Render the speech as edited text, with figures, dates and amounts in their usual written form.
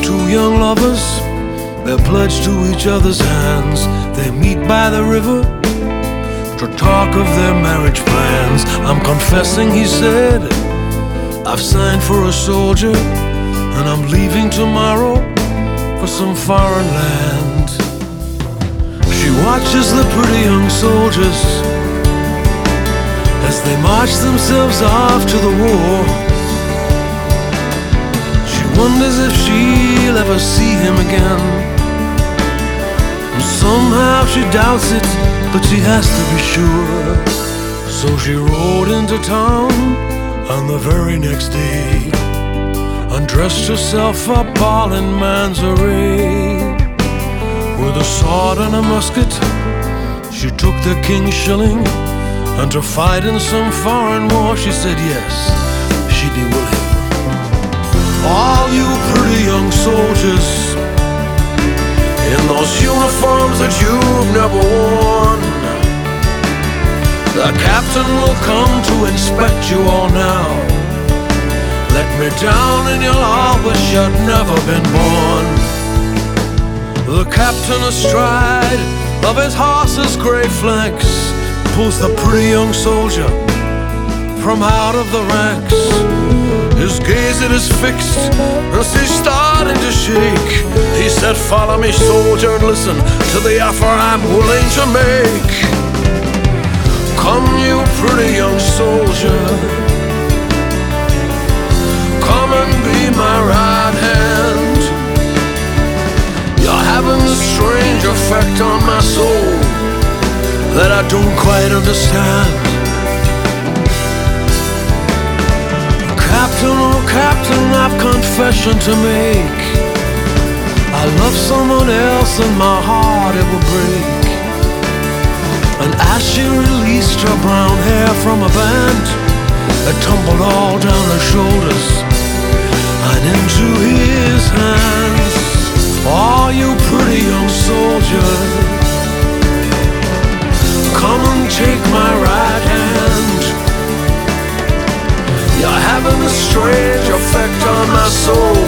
Two young lovers, they're pledged to each other's hands. They meet by the river to talk of their marriage plans. I'm confessing, he said, I've signed for a soldier, and I'm leaving tomorrow for some foreign land. She watches the pretty young soldiers as they march themselves off to the war. She wonders if she'll ever see him again. And somehow she doubts it, but she has to be sure. So she rode into town on the very next day, undressed herself up all in man's array. With a sword and a musket, she took the king's shilling, and to fight in some foreign war, she said yes, she'd be willing. All you pretty young soldiers in those uniforms that you've never worn, the captain will come to inspect you all now. Let me down and you'll all wish you'd never been born. The captain astride of his horse's great flanks pulls the pretty young soldier from out of the ranks. His gaze it is fixed as he's starting to shake. He said, follow me, soldier, and listen to the offer I'm willing to make. Come, you pretty young soldier, come and be my right hand. You're having a strange effect on my soul that I don't quite understand. Captain, oh captain, I've confession to make. I love someone else and my heart it will break. And as she released her brown hair from a band, it tumbled all down her shoulders and into his hands. Oh, you pretty young soldier, come and take my right hand. You're having a strange effect on my soul